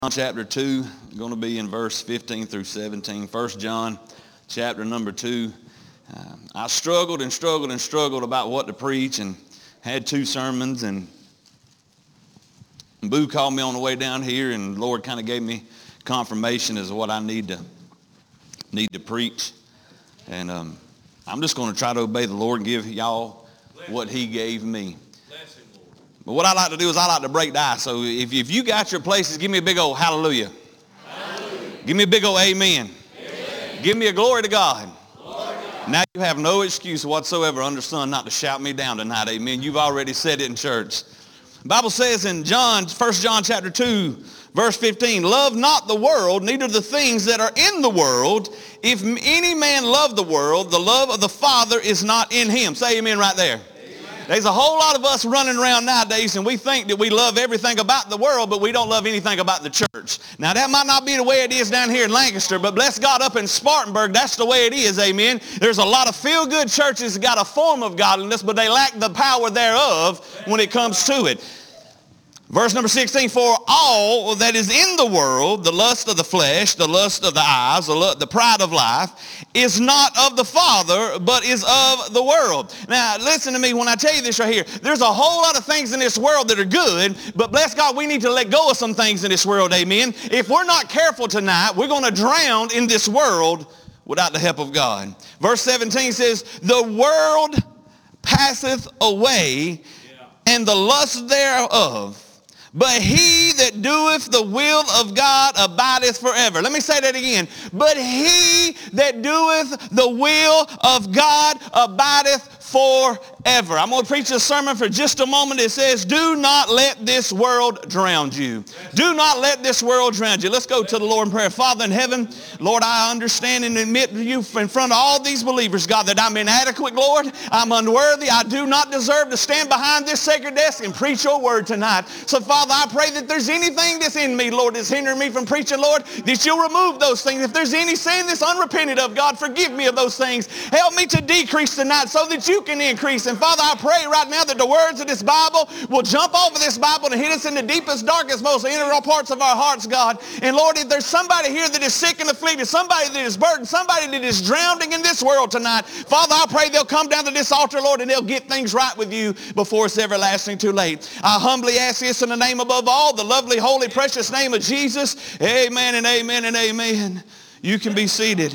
Chapter 2, going to be in verse 15 through 17. 1 John chapter number 2. I struggled about what to preach and had two sermons, and Boo called me on the way down here, and the Lord kind of gave me confirmation as to what I need to preach. And I'm just going to try to obey the Lord and give y'all what he gave me. But what I like to do is I like to break the ice. So if you got your places, give me a big old hallelujah. Hallelujah. Give me a big old amen. Amen. Give me a glory to God. Glory to God. Now you have no excuse whatsoever under the sun not to shout me down tonight. Amen. You've already said it in church. The Bible says in 1 John chapter 2, verse 15, love not the world, neither the things that are in the world. If any man love the world, the love of the Father is not in him. Say amen right there. There's a whole lot of us running around nowadays, and we think that we love everything about the world, but we don't love anything about the church. Now, that might not be the way it is down here in Lancaster, but bless God, up in Spartanburg, that's the way it is, amen. There's a lot of feel-good churches that got a form of godliness, but they lack the power thereof when it comes to it. Verse number 16, for all that is in the world, the lust of the flesh, the lust of the eyes, the pride of life, is not of the Father, but is of the world. Now, listen to me when I tell you this right here. There's a whole lot of things in this world that are good, but bless God, we need to let go of some things in this world, amen. If we're not careful tonight, we're going to drown in this world without the help of God. Verse 17 says, the world passeth away, and the lust thereof. But he that doeth the will of God abideth forever. Let me say that again. But he that doeth the will of God abideth forever. I'm going to preach a sermon for just a moment. It says, do not let this world drown you. Do not let this world drown you. Let's go to the Lord in prayer. Father in heaven, Lord, I understand and admit to you in front of all these believers, God, that I'm inadequate, Lord. I'm unworthy. I do not deserve to stand behind this sacred desk and preach your word tonight. So, Father, I pray that there's anything that's in me, Lord, that's hindering me from preaching, Lord, that you'll remove those things. If there's any sin that's unrepented of, God, forgive me of those things. Help me to decrease tonight so that you can increase. And Father, I pray right now that the words of this Bible will jump over this Bible and hit us in the deepest, darkest, most integral parts of our hearts, God. And Lord, if there's somebody here that is sick and afflicted, somebody that is burdened, somebody that is drowning in this world tonight, Father, I pray they'll come down to this altar, Lord, and they'll get things right with you before it's everlasting too late. I humbly ask this in the name above all, the lovely, holy, precious name of Jesus. Amen and amen and amen. You can be seated.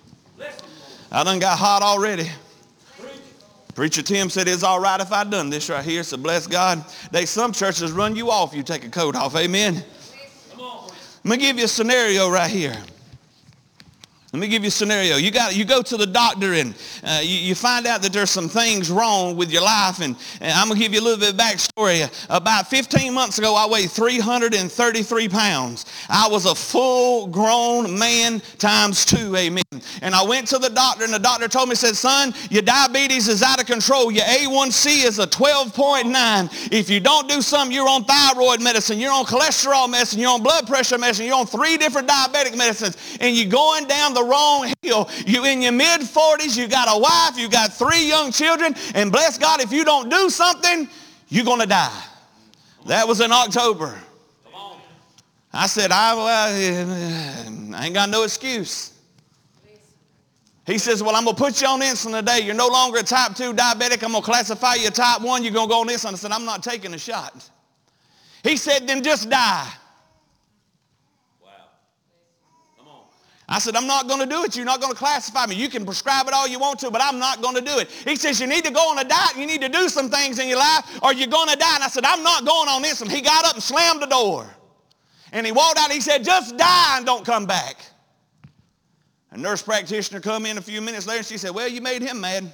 I done got hot already. Preacher Tim said it's all right if I done this right here, so bless God. Some churches run you off, you take a coat off, amen? Let me give you a scenario right here. Let me give you a scenario. You go to the doctor and you find out that there's some things wrong with your life. And I'm going to give you a little bit of backstory. About 15 months ago, I weighed 333 pounds. I was a full-grown man times 2, amen. And I went to the doctor, and the doctor told me, said, son, your diabetes is out of control. Your A1C is a 12.9. If you don't do something, you're on thyroid medicine, you're on cholesterol medicine, you're on blood pressure medicine, you're on 3 different diabetic medicines, and you're going down the wrong hill. You in your mid-40s, you got a wife, you got 3 young children, and bless God, if you don't do something, you're going to die. That was in October. I said, I ain't got no excuse. He says, well, I'm going to put you on insulin today. You're no longer a type 2 diabetic. I'm going to classify you a type 1. You're going to go on insulin. I said, I'm not taking a shot. He said, then just die. I said, I'm not going to do it. You're not going to classify me. You can prescribe it all you want to, but I'm not going to do it. He says, you need to go on a diet. You need to do some things in your life or you're going to die. And I said, I'm not going on insulin. He got up and slammed the door. And he walked out. He said, just die and don't come back. A nurse practitioner come in a few minutes later and she said, well, you made him mad.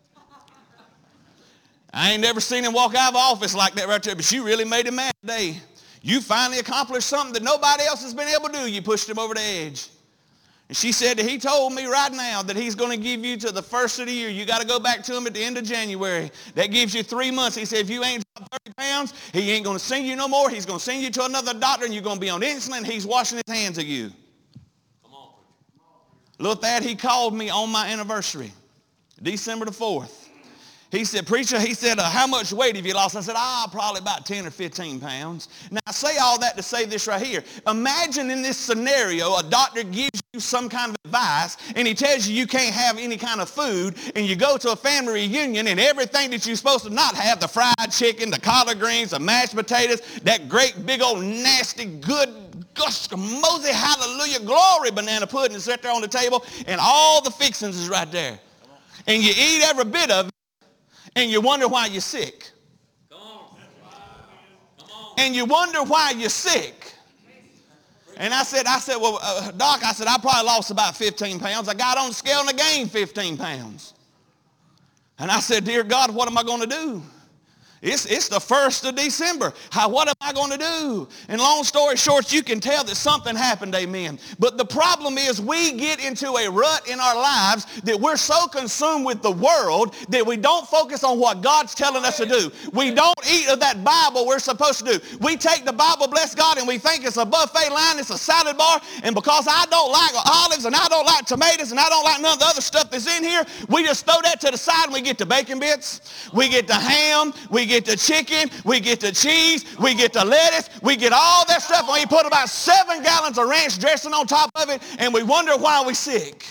I ain't never seen him walk out of the office like that right there, but you really made him mad today. You finally accomplished something that nobody else has been able to do. You pushed him over the edge. And she said that he told me right now that he's going to give you to the first of the year. You got to go back to him at the end of January. That gives you 3 months. He said, if you ain't dropped 30 pounds, he ain't going to see you no more. He's going to send you to another doctor, and you're going to be on insulin. He's washing his hands of you. Come on. Look at that. He called me on my anniversary, December the 4th. He said, preacher, he said, how much weight have you lost? I said, probably about 10 or 15 pounds. Now, I say all that to say this right here. Imagine in this scenario, a doctor gives you some kind of advice, and he tells you you can't have any kind of food, and you go to a family reunion, and everything that you're supposed to not have, the fried chicken, the collard greens, the mashed potatoes, that great big old nasty good Mosey, hallelujah, glory banana pudding is right there on the table, and all the fixings is right there. And you eat every bit of it, and you wonder why you're sick. Come on. And you wonder why you're sick. And I said, well, Doc, I probably lost about 15 pounds. I got on the scale and I gained 15 pounds. And I said, dear God, what am I going to do? It's the 1st of December. What am I going to do? And long story short, you can tell that something happened, amen. But the problem is we get into a rut in our lives that we're so consumed with the world that we don't focus on what God's telling us to do. We don't eat of that Bible we're supposed to do. We take the Bible, bless God, and we think it's a buffet line, it's a salad bar, and because I don't like olives and I don't like tomatoes and I don't like none of the other stuff that's in here, we just throw that to the side and we get the bacon bits, we get the ham, we get the chicken, we get the cheese, we get the lettuce, we get all that stuff, and we put about 7 gallons of ranch dressing on top of it, and we wonder why we're sick.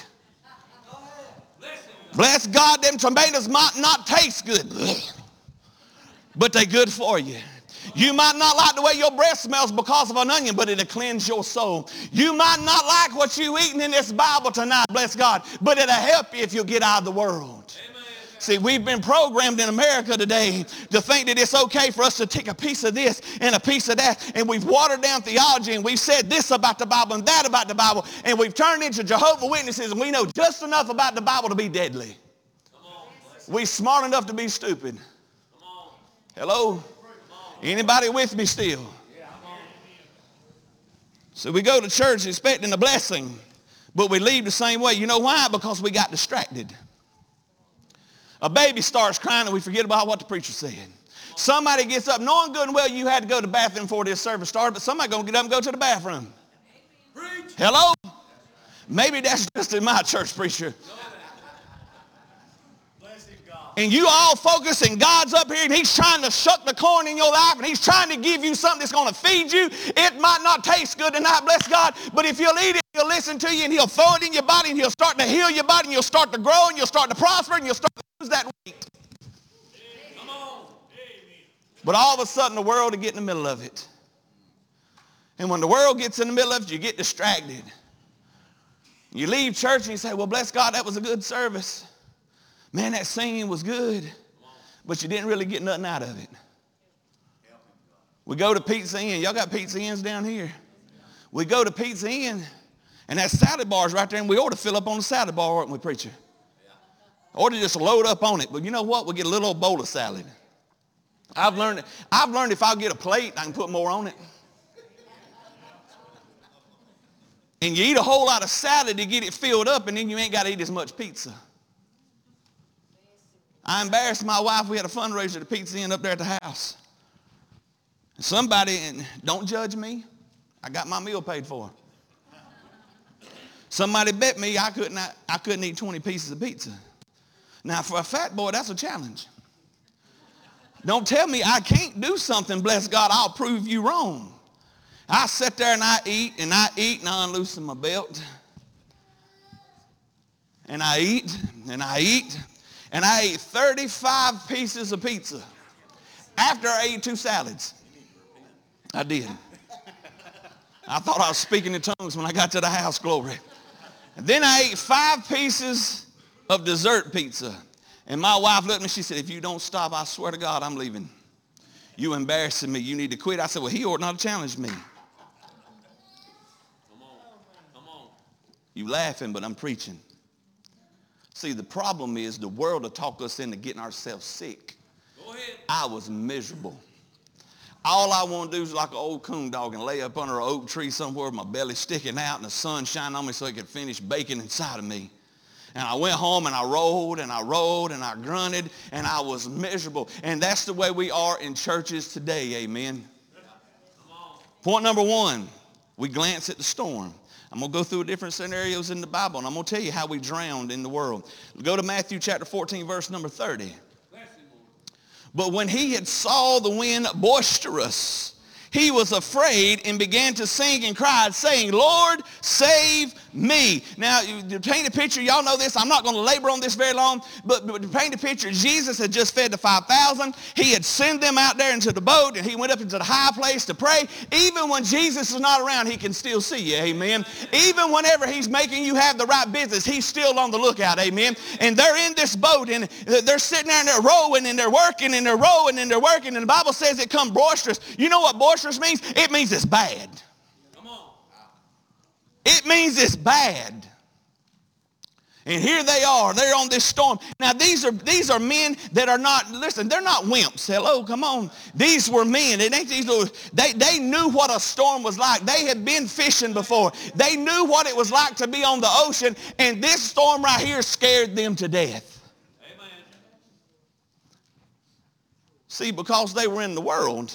Bless God, them tomatoes might not taste good, but they're good for you. You might not like the way your breath smells because of an onion, but it'll cleanse your soul. You might not like what you're eating in this Bible tonight, bless God, but it'll help you if you get out of the world. See, we've been programmed in America today to think that it's okay for us to take a piece of this and a piece of that, and we've watered down theology, and we've said this about the Bible and that about the Bible, and we've turned into Jehovah's Witnesses, and we know just enough about the Bible to be deadly. We're smart enough to be stupid. Hello? Anybody with me still? So we go to church expecting a blessing, but we leave the same way. You know why? Because we got distracted. A baby starts crying and we forget about what the preacher said. Somebody gets up knowing good and well you had to go to the bathroom before this service started, but somebody going to get up and go to the bathroom. Preach. Hello? Maybe that's just in my church, preacher. And you all focus and God's up here and he's trying to shuck the corn in your life and he's trying to give you something that's going to feed you. It might not taste good tonight, bless God, but if you'll eat it, he'll listen to you and he'll throw it in your body and he'll start to heal your body and you'll start to grow and you'll start to prosper and you'll start to lose that weight. Come on. But all of a sudden the world will get in the middle of it. And when the world gets in the middle of it, you get distracted. You leave church and you say, well, bless God, that was a good service. Man, that singing was good, but you didn't really get nothing out of it. We go to Pizza Inn. Y'all got Pizza Inns down here? We go to Pizza Inn, and that salad bar is right there, and we ought to fill up on the salad bar, aren't we, preacher? Or to just load up on it. But you know what? We'll get a little old bowl of salad. I've learned if I'll get a plate, I can put more on it. And you eat a whole lot of salad to get it filled up, and then you ain't got to eat as much pizza. I embarrassed my wife. We had a fundraiser at the Pizza Inn up there at the house. Somebody, and don't judge me, I got my meal paid for. Somebody bet me I couldn't eat 20 pieces of pizza. Now, for a fat boy, that's a challenge. Don't tell me I can't do something, bless God, I'll prove you wrong. I sit there and I eat, and I unloosen my belt. And I eat, and I eat. And I ate 35 pieces of pizza after I ate 2 salads. I did. I thought I was speaking in tongues when I got to the house, glory. And then I ate 5 pieces of dessert pizza. And my wife looked at me, she said, if you don't stop, I swear to God, I'm leaving. You embarrassing me. You need to quit. I said, well, he ought not to challenge me. Come on. You laughing, but I'm preaching. See, the problem is the world will talk us into getting ourselves sick. Go ahead. I was miserable. All I want to do is like an old coon dog and lay up under an oak tree somewhere with my belly sticking out and the sun shining on me so it could finish baking inside of me. And I went home and I rolled and I rolled and I grunted and I was miserable. And that's the way we are in churches today, amen. Point number 1, we glance at the storm. I'm going to go through different scenarios in the Bible, and I'm going to tell you how we drowned in the world. Go to Matthew chapter 14, verse number 30. But when he had saw the wind boisterous, he was afraid and began to sink and cried, saying, Lord, save me. Now, to paint a picture, y'all know this. I'm not going to labor on this very long, but to paint a picture, Jesus had just fed the 5,000. He had sent them out there into the boat, and he went up into the high place to pray. Even when Jesus is not around, he can still see you, amen. Even whenever he's making you have the right business, he's still on the lookout, amen. And they're in this boat, and they're sitting there, and they're rowing, and they're working, and they're rowing, and they're working, and the Bible says it come boisterous. You know what boisterous means? It means it's bad. Come on. It means it's bad. And here they are. They're on this storm. Now, these are men that are not, listen, they're not wimps. Hello, come on. These were men. It ain't these little, they knew what a storm was like. They had been fishing before. They knew what it was like to be on the ocean. And this storm right here scared them to death. Amen. See, because they were in the world,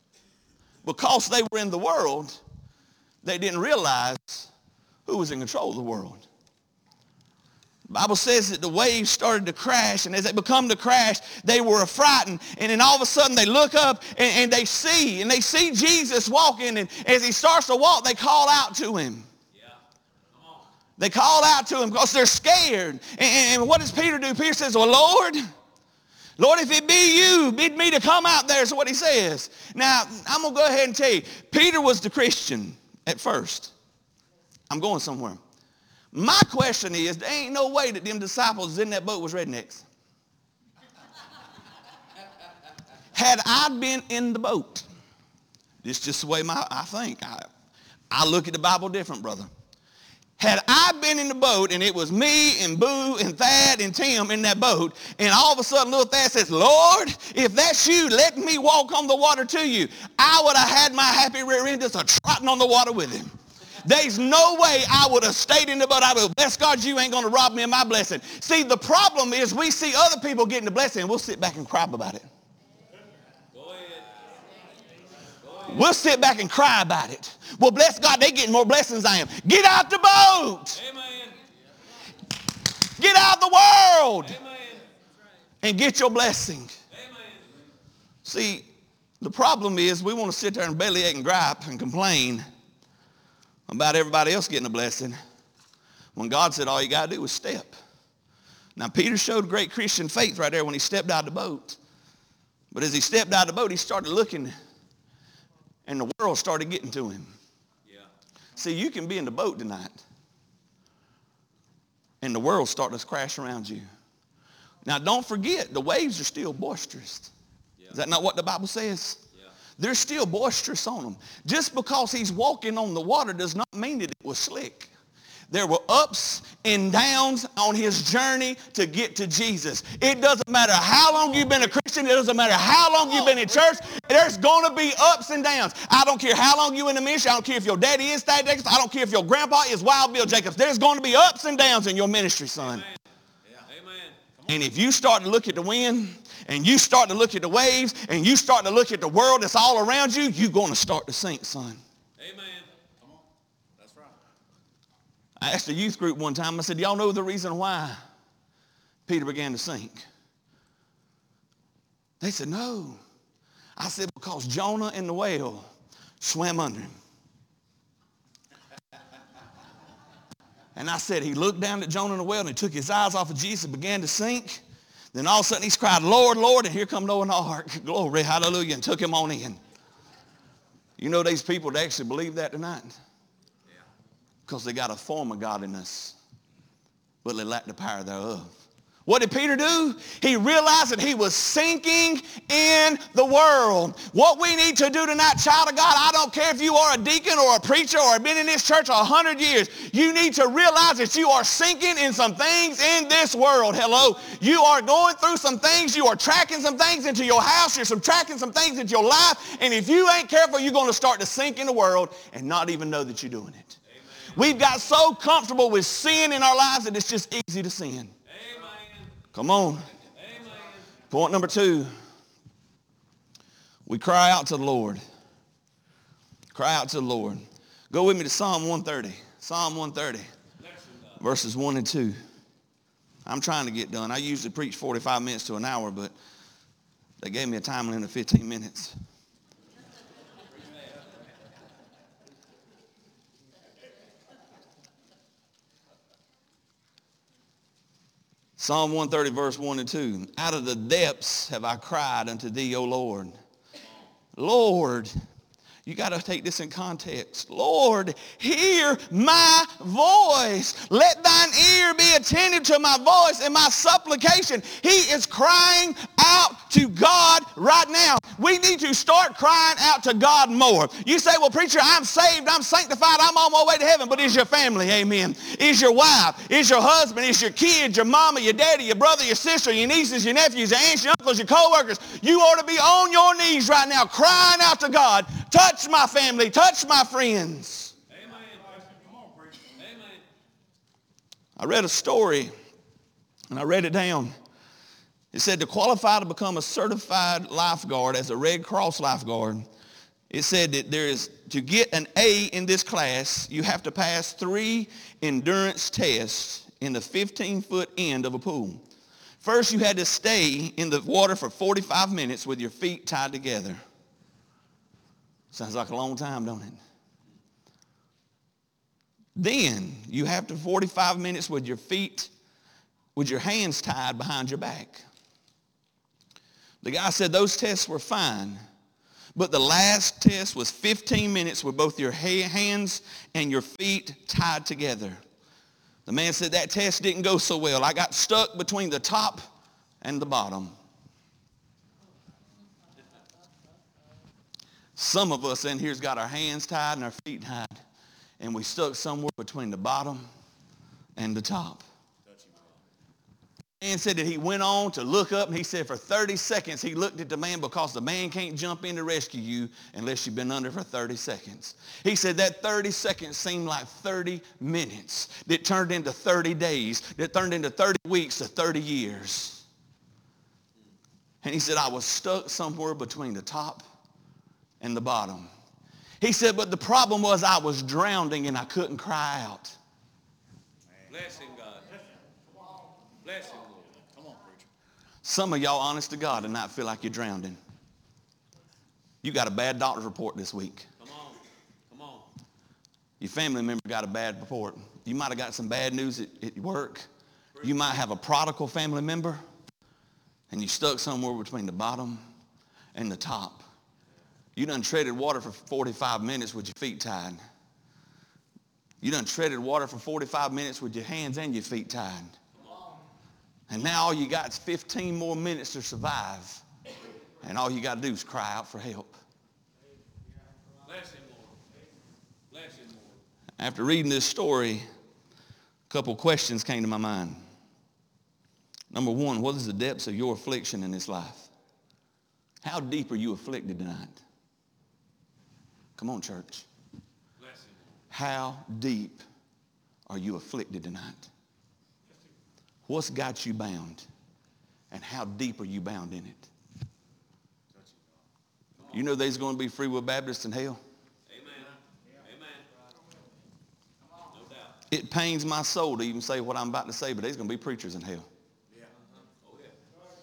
they didn't realize who was in control of the world. The Bible says that the waves started to crash, and as they become to crash, they were frightened. And then all of a sudden they look up and they see Jesus walking, and as he starts to walk, they call out to him. Yeah. Come on. They call out to him because they're scared. And what does Peter do? Peter says, well, Lord, if it be you, bid me to come out there, is what he says. Now, I'm going to go ahead and tell you, Peter was the Christian at first. I'm going somewhere. My question is, there ain't no way that them disciples in that boat was rednecks. Had I been in the boat, this is just the way I think. I look at the Bible different, brother. Had I been in the boat and it was me and Boo and Thad and Tim in that boat, and all of a sudden little Thad says, Lord, if that's you, let me walk on the water to you, I would have had my happy rear end just trotting on the water with him. There's no way I would have stayed in the boat. I would have, bless God, you ain't going to rob me of my blessing. See, the problem is we see other people getting the blessing and we'll sit back and cry about it. We'll sit back and cry about it. Well, bless God, they getting more blessings than I am. Get out the boat. Amen. Get out the world. Amen. And get your blessing. Amen. See, the problem is we want to sit there and bellyache and gripe and complain about everybody else getting a blessing when God said all you got to do was step. Now, Peter showed great Christian faith right there when he stepped out of the boat. But as he stepped out of the boat, he started looking, and the world started getting to him. Yeah. See, you can be in the boat tonight, and the world starts to crash around you. Now, don't forget, the waves are still boisterous. Yeah. Is that not what the Bible says? Yeah. They're still boisterous on them. Just because he's walking on the water does not mean that it was slick. There were ups and downs on his journey to get to Jesus. It doesn't matter how long you've been a Christian. It doesn't matter how long you've been in church. There's going to be ups and downs. I don't care how long you're in the ministry. I don't care if your daddy is Thad Jacobs. I don't care if your grandpa is Wild Bill Jacobs. There's going to be ups and downs in your ministry, son. Amen. Yeah. Amen. And if you start to look at the wind, and you start to look at the waves, and you start to look at the world that's all around you, you're going to start to sink, son. Amen. I asked a youth group one time, I said, y'all know the reason why Peter began to sink? They said, no. I said, because Jonah and the whale swam under him. And I said, he looked down at Jonah and the whale and he took his eyes off of Jesus and began to sink. Then all of a sudden he's cried, Lord, Lord, and here come Noah in the ark. Glory, hallelujah, and took him on in. You know these people that actually believe that tonight? Because they got a form of godliness, but they lack the power thereof. What did Peter do? He realized that he was sinking in the world. What we need to do tonight, child of God, I don't care if you are a deacon or a preacher or have been in this church 100 years, you need to realize that you are sinking in some things in this world. Hello. You are going through some things. You are tracking some things into your house. You're tracking some things into your life. And if you ain't careful, you're going to start to sink in the world and not even know that you're doing it. We've got so comfortable with sin in our lives that it's just easy to sin. Amen. Come on. Amen. Point number 2. We cry out to the Lord. Cry out to the Lord. Go with me to Psalm 130. Psalm 130, verses 1 and 2. I'm trying to get done. I usually preach 45 minutes to an hour, but They gave me a time limit of 15 minutes. Psalm 130, verse 1 and 2. Out of the depths have I cried unto thee, O Lord. Lord, you got to take this in context. Lord, hear my voice. Let thine ear be attentive to my voice and my supplication. He is crying out to God right now. We need to start crying out to God more. You say, well, preacher, I'm saved, I'm sanctified, I'm on my way to heaven. But is your family, amen? Is your wife, is your husband, is your kids, your mama, your daddy, your brother, your sister, your nieces, your nephews, your aunts, your uncles, your co-workers? You ought to be on your knees right now crying out to God. Touch my family. Touch my friends. Amen. Come on, preacher. Amen. I read a story, and I read it down. It said to qualify to become a certified lifeguard as a Red Cross lifeguard, it said that there is, to get an A in this class, you have to pass 3 endurance tests in the 15-foot end of a pool. First, you had to stay in the water for 45 minutes with your feet tied together. Sounds like a long time, don't it? Then you have to 45 minutes with your feet, with your hands tied behind your back. The guy said those tests were fine, but the last test was 15 minutes with both your hands and your feet tied together. The man said that test didn't go so well. I got stuck between the top and the bottom. Some of us in here's got our hands tied and our feet tied, and we stuck somewhere between the bottom and the top. The man said that he went on to look up, and he said for 30 seconds he looked at the man because the man can't jump in to rescue you unless you've been under for 30 seconds. He said that 30 seconds seemed like 30 minutes that turned into 30 days, that turned into 30 weeks to 30 years. And he said, I was stuck somewhere between the top and the bottom. He said, but the problem was I was drowning and I couldn't cry out. Bless him, God. Bless him, Lord. Come on, preacher. Some of y'all, honest to God, do not feel like you're drowning. You got a bad doctor's report this week. Come on. Come on. Your family member got a bad report. You might have got some bad news at work. You might have a prodigal family member, and you stuck somewhere between the bottom and the top. You done treaded water for 45 minutes with your feet tied. You done treaded water for 45 minutes with your hands and your feet tied. And now all you got is 15 more minutes to survive. And all you got to do is cry out for help. Bless him, Lord. Bless him, Lord. After reading this story, a couple questions came to my mind. Number one, what is the depths of your affliction in this life? How deep are you afflicted tonight? Come on, church. Bless him. How deep are you afflicted tonight? What's got you bound? And how deep are you bound in it? You know there's going to be Free Will Baptists in hell? Amen. Amen. No doubt. It pains my soul to even say what I'm about to say, but there's going to be preachers in hell. Yeah. Oh, yeah.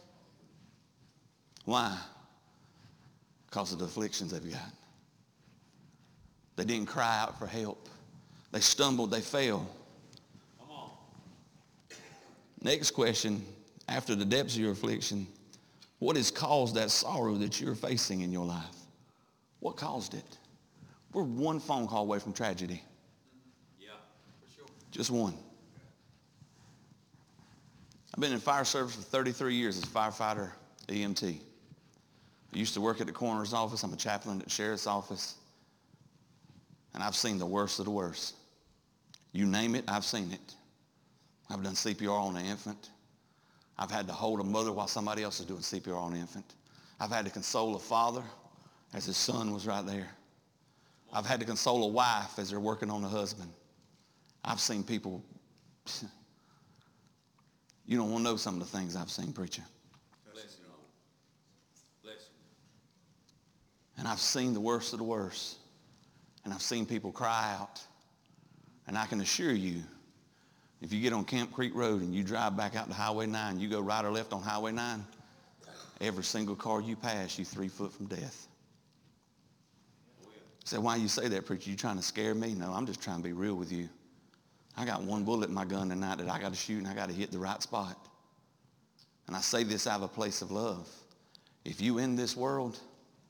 Why? Because of the afflictions they've got. They didn't cry out for help. They stumbled, they fell. Come on. Next question, after the depths of your affliction, what has caused that sorrow that you're facing in your life? What caused it? We're one phone call away from tragedy. Yeah, for sure. Just one. I've been in fire service for 33 years as a firefighter, EMT. I used to work at the coroner's office. I'm a chaplain at the sheriff's office. And I've seen the worst of the worst. You name it, I've seen it. I've done CPR on an infant. I've had to hold a mother while somebody else is doing CPR on an infant. I've had to console a father as his son was right there. I've had to console a wife as they're working on a husband. I've seen people, you don't want to know some of the things I've seen, preacher. Bless him, Lord. Bless him. And I've seen the worst of the worst. And I've seen people cry out. And I can assure you, if you get on Camp Creek Road and you drive back out to Highway 9, you go right or left on Highway 9, Every single car you pass, you 3 foot from death. Say, why you say that, preacher? You trying to scare me? No, I'm just trying to be real with you. I got one bullet in my gun tonight that I got to shoot, and I got to hit the right spot. And I say this out of a place of love. If you in this world,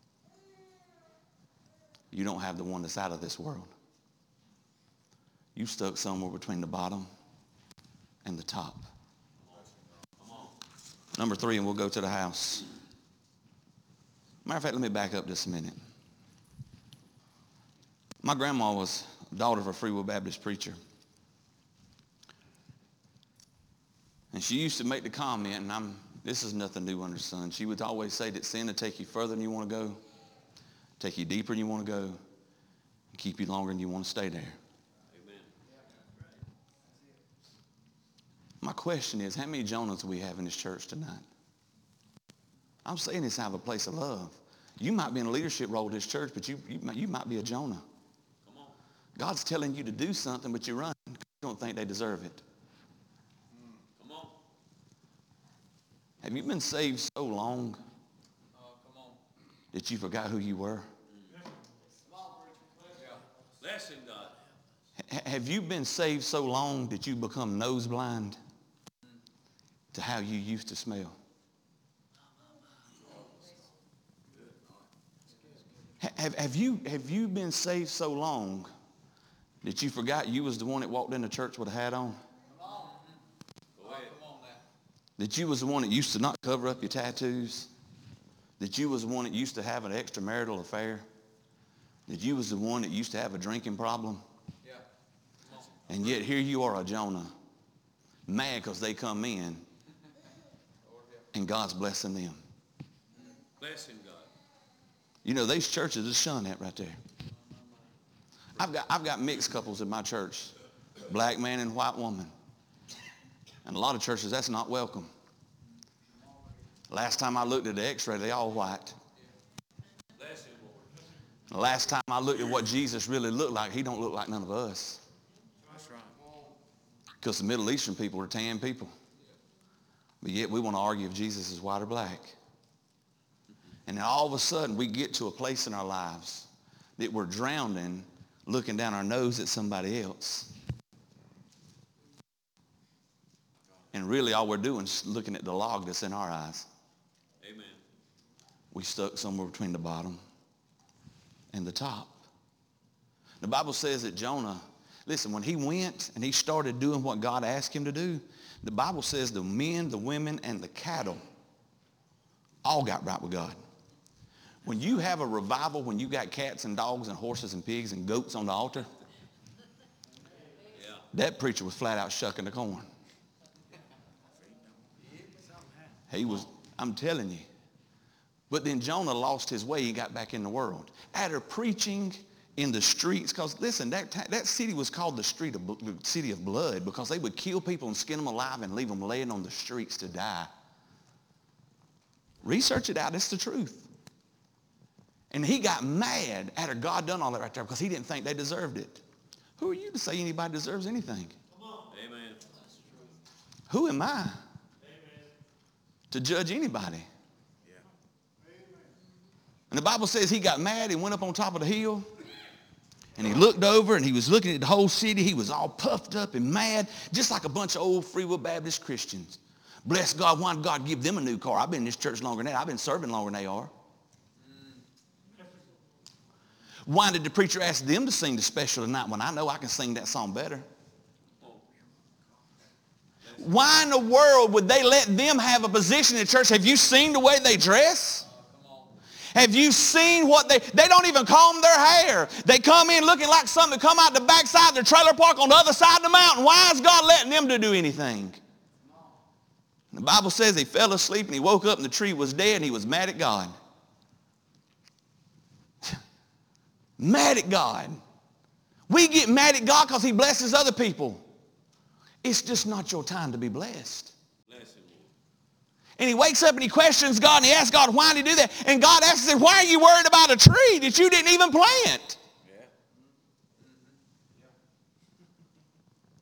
you don't have the one that's out of this world. You stuck somewhere between the bottom and the top. Number 3, and we'll go to the house. Matter of fact, let me back up just a minute. My grandma was the daughter of a Free Will Baptist preacher. And she used to make the comment, and this is nothing new under the sun. She would always say that sin will take you further than you want to go, take you deeper than you want to go, and keep you longer than you want to stay there. Amen. My question is, how many Jonahs do we have in this church tonight? I'm saying this out of a place of love. You might be in a leadership role in this church, but you might be a Jonah. Come on. God's telling you to do something, but you run because you don't think they deserve it. Come on. Have you been saved so long Come on. that you forgot who you were? Bless him, God. Have you been saved so long that you become nose blind to how you used to smell? Have you been saved so long that you forgot you was the one that walked in the church with a hat on? Go ahead. Come on now. That you was the one that used to not cover up your tattoos? That you was the one that used to have an extramarital affair? That you was the one that used to have a drinking problem? Yeah. And yet here you are, a Jonah, mad because they come in and God's blessing them. Bless him, God. You know, these churches just shun that right there. I've got mixed couples in my church, black man and white woman. And a lot of churches, that's not welcome. Last time I looked at the x-ray, they all white. Bless him, Lord. The last time I looked at what Jesus really looked like, he don't look like none of us. That's right. Because the Middle Eastern people are tan people. But yet we want to argue if Jesus is white or black. And then all of a sudden we get to a place in our lives that we're drowning, looking down our nose at somebody else. And really all we're doing is looking at the log that's in our eyes. Amen. We stuck somewhere between the bottom and the top. The Bible says that Jonah, listen, when he went and he started doing what God asked him to do, the Bible says the men, the women, and the cattle all got right with God. When you have a revival, when you got cats and dogs and horses and pigs and goats on the altar, Yeah. that preacher was flat out shucking the corn. He was, I'm telling you. But then Jonah lost his way. He got back in the world. After preaching in the streets, because listen, that city was called the city of blood because they would kill people and skin them alive and leave them laying on the streets to die. Research it out. It's the truth. And he got mad after God done all that right there because he didn't think they deserved it. Who are you to say anybody deserves anything? Amen. Who am I to judge anybody? Yeah. And the Bible says he got mad. He went up on top of the hill. And he looked over and he was looking at the whole city. He was all puffed up and mad, just like a bunch of old Free Will Baptist Christians. Bless God, why did God give them a new car? I've been in this church longer than that. I've been serving longer than they are. Why did the preacher ask them to sing the special tonight when I know I can sing that song better? Why in the world would they let them have a position in the church? Have you seen the way they dress? Have you seen what they don't even comb their hair. They come in looking like something that come out the backside of their trailer park on the other side of the mountain. Why is God letting them to do anything? The Bible says he fell asleep and he woke up and the tree was dead and he was mad at God. Mad at God. We get mad at God because he blesses other people. It's just not your time to be blessed. Bless him, Lord. And he wakes up and he questions God and he asks God, why did he do that? And God asks him, why are you worried about a tree that you didn't even plant? Yeah.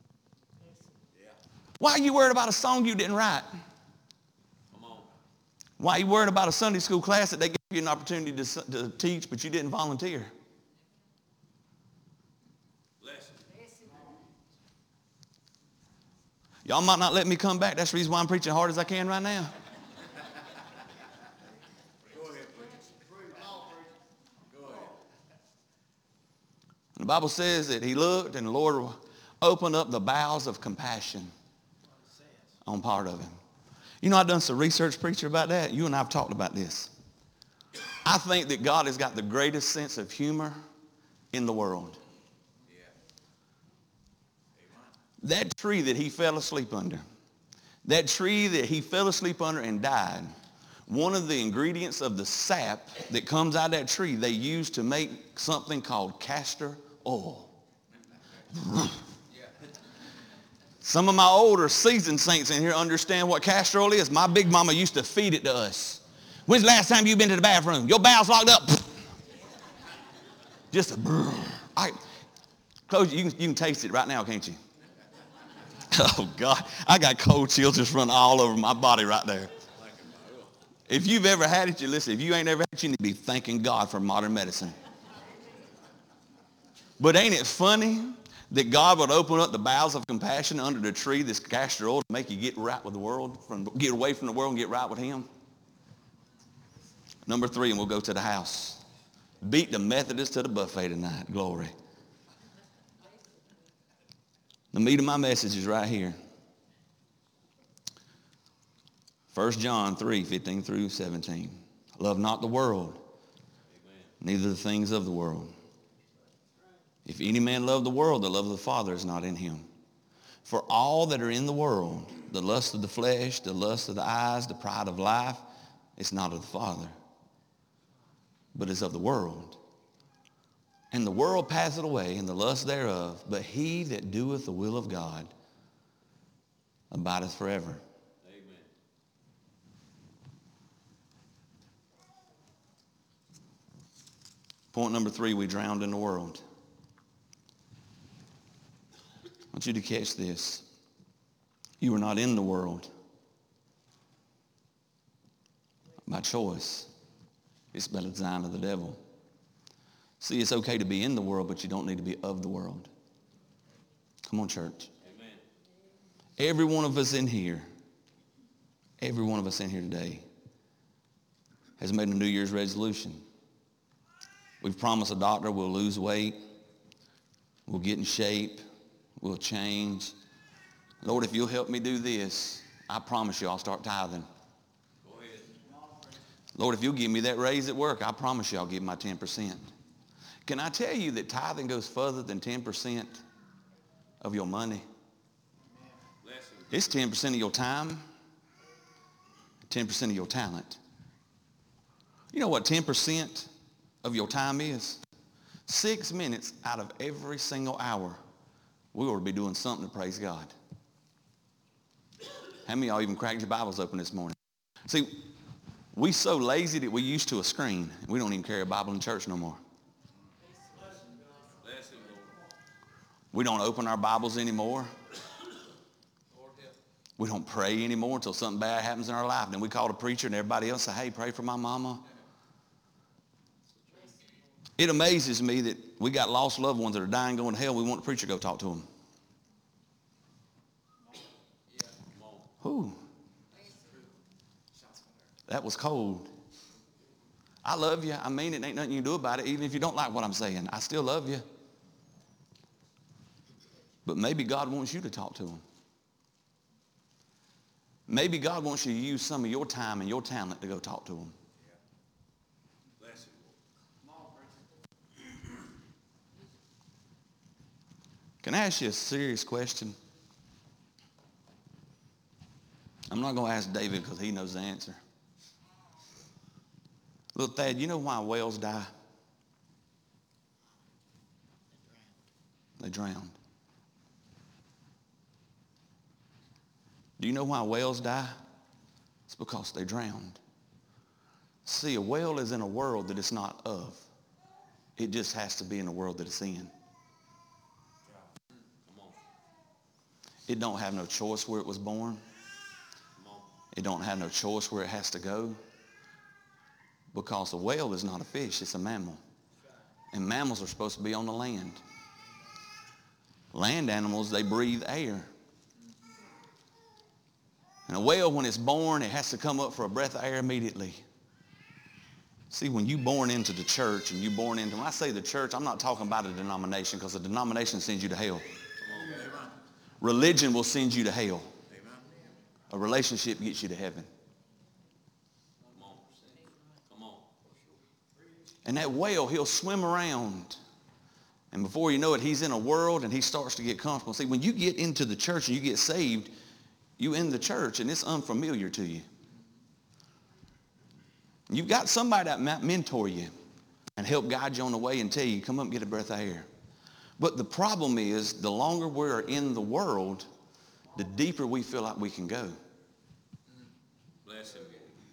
Yeah. Why are you worried about a song you didn't write? Come on. Why are you worried about a Sunday school class that they gave you an opportunity to teach, but you didn't volunteer? Y'all might not let me come back. That's the reason why I'm preaching as hard as I can right now. Go ahead, preacher. Go ahead. The Bible says that he looked and the Lord opened up the bowels of compassion on part of him. You know, I've done some research, preacher, about that. You and I have talked about this. I think that God has got the greatest sense of humor in the world. That tree that he fell asleep under, that tree that he fell asleep under and died, one of the ingredients of the sap that comes out of that tree, they use to make something called castor oil. Some of my older seasoned saints in here understand what castor oil is. My big mama used to feed it to us. When's the last time you've been to the bathroom? Your bowels locked up? Just a close. You can taste it right now, can't you? Oh, God. I got cold chills just running all over my body right there. If you've ever had it, listen, if you ain't ever had it, you need to be thanking God for modern medicine. But ain't it funny that God would open up the bowels of compassion under the tree, this castor oil, to make you get right with the world, get away from the world and get right with him? Number 3, and we'll go to the house. Beat the Methodists to the buffet tonight. Glory. The meat of my message is right here. 1 John 3, 15 through 17. Love not the world, neither the things of the world. If any man love the world, the love of the Father is not in him. For all that are in the world, the lust of the flesh, the lust of the eyes, the pride of life, it's not of the Father, but is of the world. And the world passeth away, and the lust thereof, but he that doeth the will of God abideth forever. Amen. Point number 3, we drowned in the world. I want you to catch this. You are not in the world by choice. It's by the design of the devil. See, it's okay to be in the world, but you don't need to be of the world. Come on, church. Amen. Every one of us in here today has made a New Year's resolution. We've promised a doctor we'll lose weight, we'll get in shape, we'll change. Lord, if you'll help me do this, I promise you I'll start tithing. Go ahead. Lord, if you'll give me that raise at work, I promise you I'll give my 10%. Can I tell you that tithing goes further than 10% of your money? It's 10% of your time, 10% of your talent. You know what 10% of your time is? 6 minutes out of every single hour, we ought to be doing something to praise God. How many of y'all even cracked your Bibles open this morning? See, we so lazy that we used to a screen. We don't even carry a Bible in church no more. We don't open our Bibles anymore. We don't pray anymore until something bad happens in our life. Then we call the preacher and everybody else say, hey, pray for my mama. It amazes me that we got lost loved ones that are dying, going to hell. We want the preacher to go talk to them. Whew. That was cold. I love you. I mean it. Ain't nothing you can do about it. Even if you don't like what I'm saying, I still love you. But maybe God wants you to talk to him. Maybe God wants you to use some of your time and your talent to go talk to him. Can I ask you a serious question? I'm not going to ask David because he knows the answer. Little Thad, you know why whales die? They drowned. Do you know why whales die? It's because they drowned. See, a whale is in a world that it's not of. It just has to be in a world that it's in. It don't have no choice where it was born. It don't have no choice where it has to go. Because a whale is not a fish, it's a mammal. And mammals are supposed to be on the land. Land animals, they breathe air. And a whale, when it's born, it has to come up for a breath of air immediately. See, when you born into the church and you born into, when I say the church, I'm not talking about a denomination, because a denomination sends you to hell. Religion will send you to hell. A relationship gets you to heaven. Come on. And that whale, he'll swim around. And before you know it, he's in a world and he starts to get comfortable. See, when you get into the church and you get saved, you in the church and it's unfamiliar to you. You've got somebody that might mentor you and help guide you on the way and tell you, come up and get a breath of air. But the problem is, the longer we're in the world, the deeper we feel like we can go. Bless him.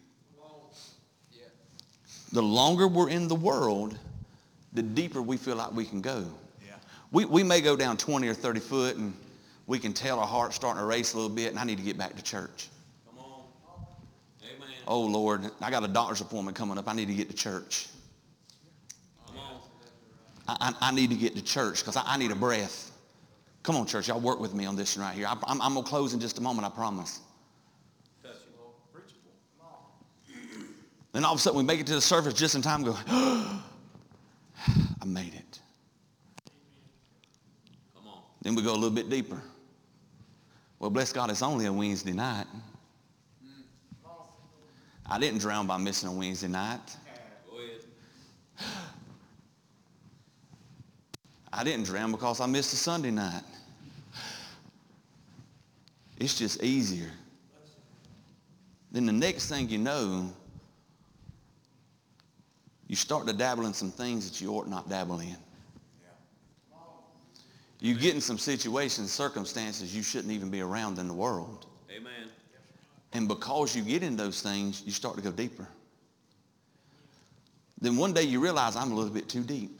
The longer we're in the world, the deeper we feel like we can go. Yeah. We may go down 20 or 30 foot and we can tell our heart's starting to race a little bit and I need to get back to church. Come on. Amen. Oh, Lord, I got a doctor's appointment coming up. I need to get to church. Come on. I need to get to church because I need a breath. Come on, church, y'all work with me on this one right here. I'm going to close in just a moment, I promise. Touch him. Then all of a sudden we make it to the surface just in time and go, I made it. Come on. Then we go a little bit deeper. Well, bless God, it's only a Wednesday night. I didn't drown by missing a Wednesday night. Go ahead. I didn't drown because I missed a Sunday night. It's just easier. Then the next thing you know, you start to dabble in some things that you ought not dabble in. You get in some situations, circumstances you shouldn't even be around in the world. Amen. And because you get in those things, you start to go deeper. Then one day you realize I'm a little bit too deep.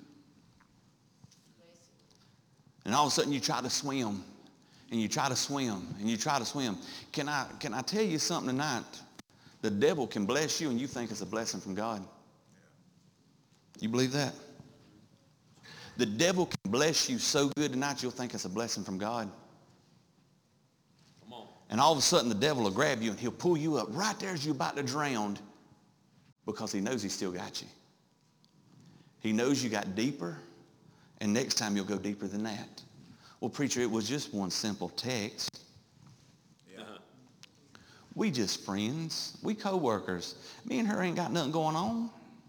And all of a sudden you try to swim, and you try to swim, and you try to swim. Can I tell you something tonight? The devil can bless you and you think it's a blessing from God. You believe that? The devil can bless you so good tonight you'll think it's a blessing from God. Come on. And all of a sudden the devil will grab you and he'll pull you up right there as you're about to drown because he knows he's still got you. He knows you got deeper, and next time you'll go deeper than that. Well, preacher, it was just one simple text. Uh-huh. We just friends. We co-workers. Me and her ain't got nothing going on.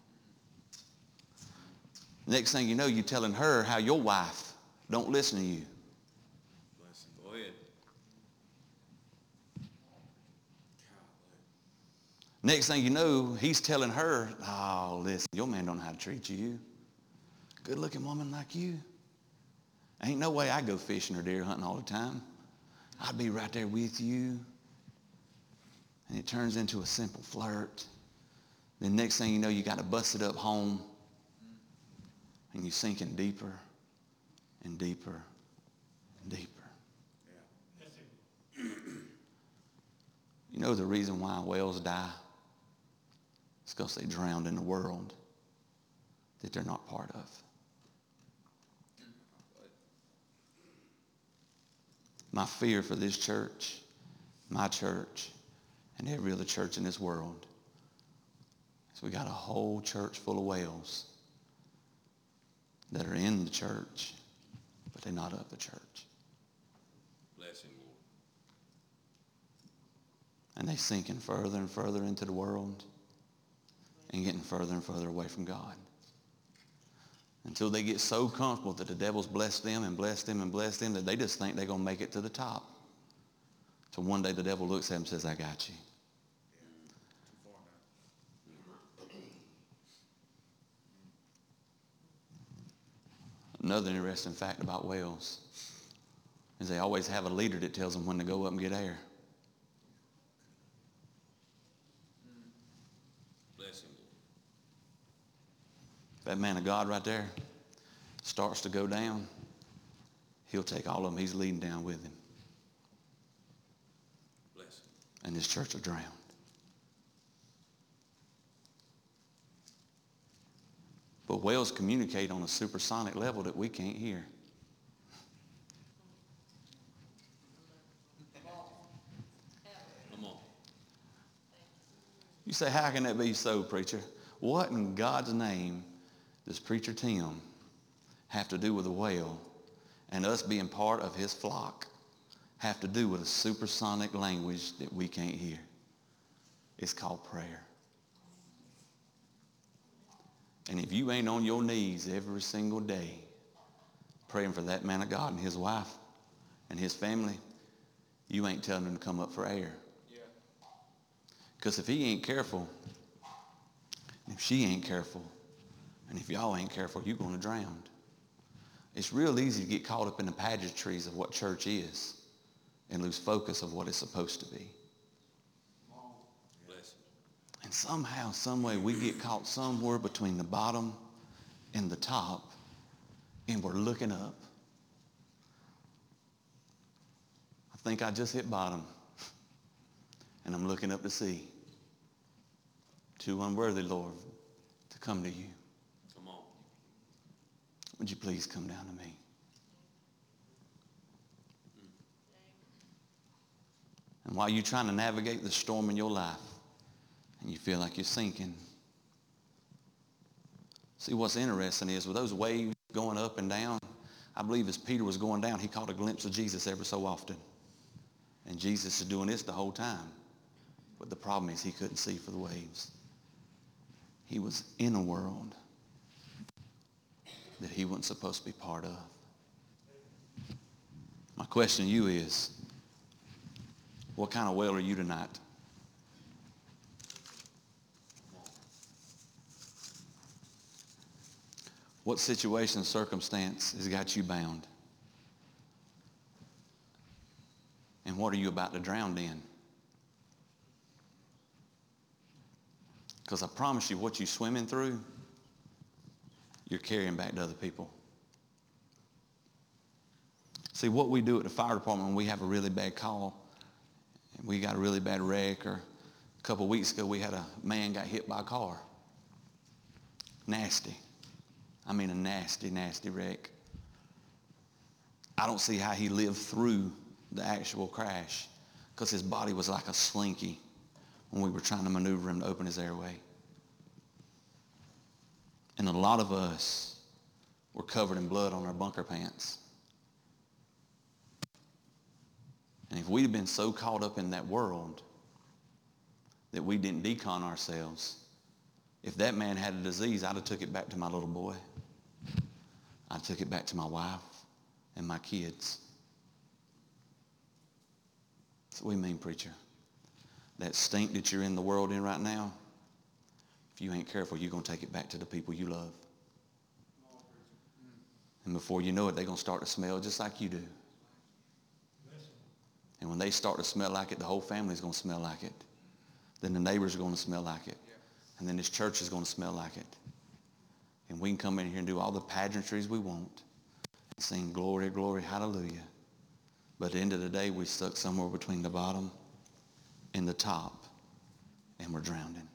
Next thing you know, you're telling her how your wife don't listen to you. Go ahead. Next thing you know, he's telling her, oh, listen, your man don't know how to treat you. Good looking woman like you. Ain't no way I go fishing or deer hunting all the time. I'd be right there with you. And it turns into a simple flirt. Then next thing you know, you got a busted up home. And you're sinking deeper and deeper and deeper. You know the reason why whales die? It's because they drowned in a world that they're not part of. My fear for this church, my church, and every other church in this world is we got a whole church full of whales that are in the church, but they're not of the church. Bless him, Lord. And they sinking further and further into the world and getting further and further away from God. Until they get so comfortable that the devil's blessed them and blessed them and blessed them that they just think they're going to make it to the top. So one day the devil looks at them and says, I got you. Another interesting fact about whales is they always have a leader that tells them when to go up and get air. Bless him, Lord. That man of God right there starts to go down, he'll take all of them he's leading down with him. Bless him. And this church will drown. But whales communicate on a supersonic level that we can't hear. Come on. You say, how can that be so, preacher? What in God's name does Preacher Tim have to do with a whale and us being part of his flock have to do with a supersonic language that we can't hear? It's called prayer. And if you ain't on your knees every single day praying for that man of God and his wife and his family, you ain't telling them to come up for air. Because if he ain't careful, if she ain't careful, and if y'all ain't careful, you're going to drown. It's real easy to get caught up in the pageantries of what church is and lose focus of what it's supposed to be. And somehow, some way, we get caught somewhere between the bottom and the top, and we're looking up. I think I just hit bottom, and I'm looking up to see. Too unworthy, Lord, to come to you. Come on. Would you please come down to me? And while you're trying to navigate the storm in your life, and you feel like you're sinking, see, what's interesting is with those waves going up and down, I believe as Peter was going down, he caught a glimpse of Jesus every so often. And Jesus is doing this the whole time. But the problem is he couldn't see for the waves. He was in a world that he wasn't supposed to be part of. My question to you is, what kind of whale are you tonight? What situation, circumstance has got you bound? And what are you about to drown in? Because I promise you, what you're swimming through, you're carrying back to other people. See, what we do at the fire department when we have a really bad call, and we got a really bad wreck, or a couple of weeks ago we had a man got hit by a car. Nasty. I mean a nasty, nasty wreck. I don't see how he lived through the actual crash because his body was like a slinky when we were trying to maneuver him to open his airway. And a lot of us were covered in blood on our bunker pants. And if we'd have been so caught up in that world that we didn't decon ourselves, if that man had a disease, I'd have took it back to my little boy. I took it back to my wife and my kids. That's what we mean, preacher. That stink that you're in the world in right now, if you ain't careful, you're going to take it back to the people you love. And before you know it, they're going to start to smell just like you do. And when they start to smell like it, the whole family's going to smell like it. Then the neighbors are going to smell like it. And then this church is going to smell like it. And we can come in here and do all the pageantries we want and sing glory, glory, hallelujah. But at the end of the day, we're stuck somewhere between the bottom and the top, and we're drowning.